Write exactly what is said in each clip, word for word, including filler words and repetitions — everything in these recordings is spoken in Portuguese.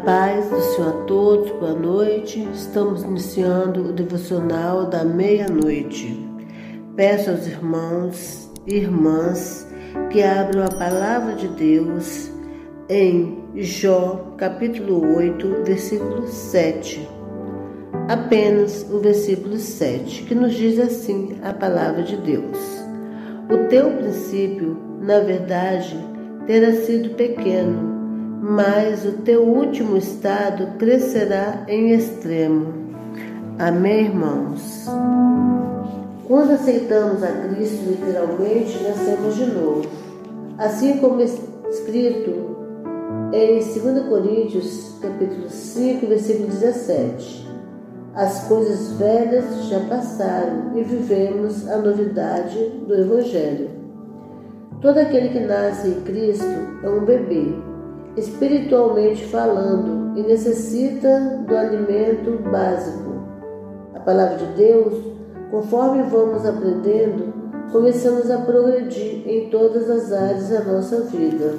paz do Senhor a todos, boa noite. Estamos iniciando o devocional da meia-noite. Peço aos irmãos e irmãs que abram a palavra de Deus em Jó, capítulo oito, versículo sete. Apenas o versículo sete, que nos diz assim a palavra de Deus: O teu princípio, na verdade, terá sido pequeno, mas o teu último estado crescerá em extremo. Amém, irmãos? Quando aceitamos a Cristo, literalmente, nascemos de novo. Assim como escrito em dois Coríntios, capítulo cinco, versículo dezessete. As coisas velhas já passaram e vivemos a novidade do Evangelho. Todo aquele que nasce em Cristo é um bebê, espiritualmente falando, e necessita do alimento básico. A palavra de Deus, conforme vamos aprendendo, começamos a progredir em todas as áreas da nossa vida.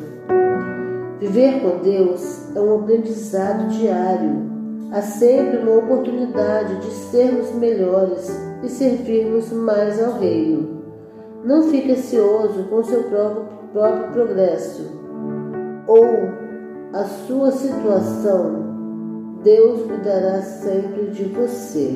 Viver com Deus é um aprendizado diário. Há sempre uma oportunidade de sermos melhores e servirmos mais ao Reino. Não fique ansioso com seu próprio, próprio progresso ou a sua situação. Deus cuidará sempre de você.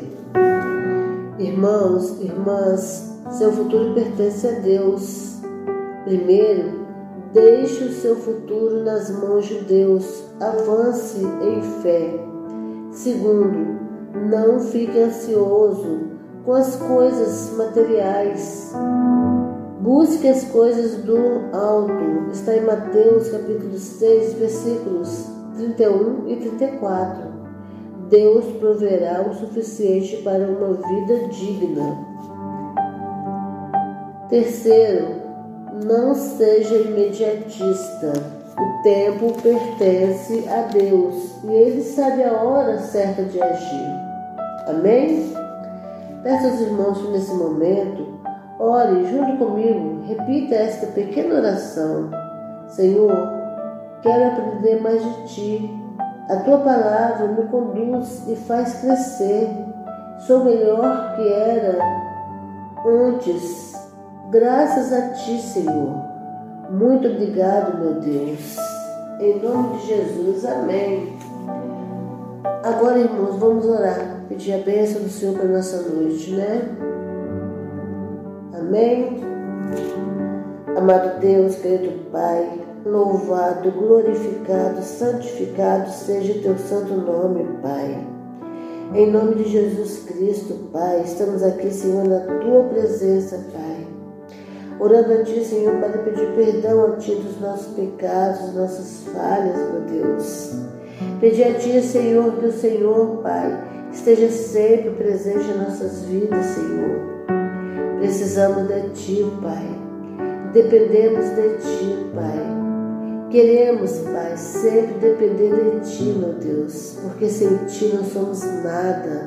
Irmãos, irmãs, seu futuro pertence a Deus. Primeiro, deixe o seu futuro nas mãos de Deus. Avance em fé. Segundo, não fique ansioso com as coisas materiais. Busque as coisas do alto. Está em Mateus capítulo seis, versículos trinta e um e trinta e quatro. Deus proverá o suficiente para uma vida digna. Terceiro, não seja imediatista. O tempo pertence a Deus e Ele sabe a hora certa de agir. Amém? Peço aos irmãos que nesse momento ore junto comigo, repita esta pequena oração. Senhor, quero aprender mais de Ti. A Tua palavra me conduz e faz crescer. Sou melhor que era antes. Graças a Ti, Senhor. Muito obrigado, meu Deus. Em nome de Jesus, amém. Agora, irmãos, vamos orar. Pedir a bênção do Senhor para a nossa noite, né? Amém? Amado Deus, querido Pai, louvado, glorificado, santificado seja o Teu santo nome, Pai. Em nome de Jesus Cristo, Pai, estamos aqui, Senhor, na Tua presença, Pai. Orando a Ti, Senhor, para pedir perdão a Ti dos nossos pecados, nossas falhas, meu Deus. Pedir a Ti, Senhor, que o Senhor, Pai, esteja sempre presente em nossas vidas, Senhor. Precisamos de Ti, Pai. Dependemos de Ti, Pai. Queremos, Pai, sempre depender de Ti, meu Deus, porque sem Ti não somos nada.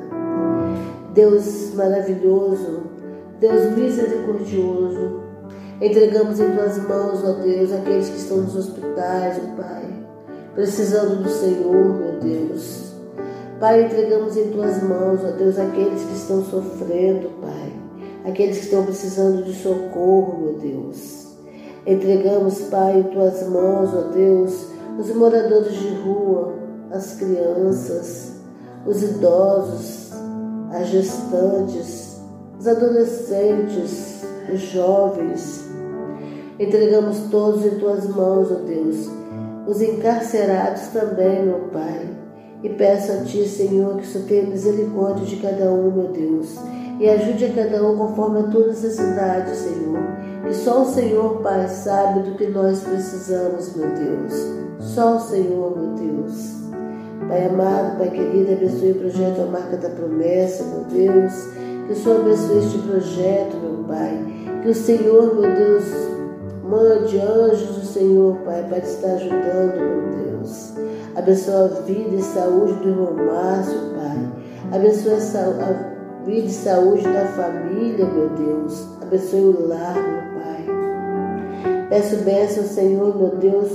Deus maravilhoso, Deus misericordioso, entregamos em Tuas mãos, ó Deus, aqueles que estão nos hospitais, ó Pai, precisando do Senhor, meu Deus. Pai, entregamos em Tuas mãos, ó Deus, aqueles que estão sofrendo, Pai, aqueles que estão precisando de socorro, meu Deus. Entregamos, Pai, em Tuas mãos, ó Deus, os moradores de rua, as crianças, os idosos, as gestantes, os adolescentes, os jovens. Entregamos todos em Tuas mãos, ó Deus, os encarcerados também, meu Pai. E peço a Ti, Senhor, que o Senhor tenha misericórdia de cada um, meu Deus, e ajude a cada um conforme a Tua necessidade, Senhor. Que só o Senhor, Pai, sabe do que nós precisamos, meu Deus. Só o Senhor, meu Deus. Pai amado, Pai querido, abençoe o projeto A Marca da Promessa, meu Deus. Que o Senhor abençoe este projeto, meu Pai. Que o Senhor, meu Deus, mande anjos do Senhor, Pai, para estar ajudando, meu Deus. Abençoa a vida e saúde do irmão Márcio, Pai. Abençoa a vida e saúde da família, meu Deus. Abençoe o lar, meu Pai. Peço bênção, Senhor, meu Deus,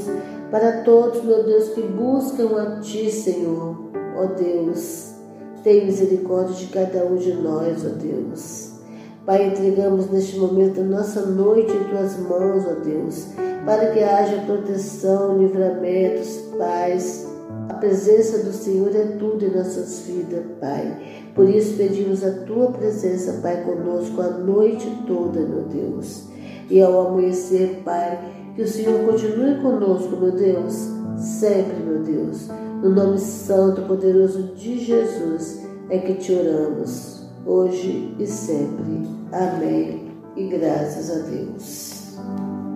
para todos, meu Deus, que buscam a Ti, Senhor. Ó Deus, tem misericórdia de cada um de nós, ó Deus. Pai, entregamos neste momento a nossa noite em Tuas mãos, ó Deus, para que haja proteção, livramentos, paz. A presença do Senhor é tudo em nossas vidas, Pai. Por isso pedimos a Tua presença, Pai, conosco a noite toda, meu Deus. E ao amanhecer, Pai, que o Senhor continue conosco, meu Deus, sempre, meu Deus. No nome santo, poderoso de Jesus, é que te oramos, hoje e sempre. Amém. E graças a Deus.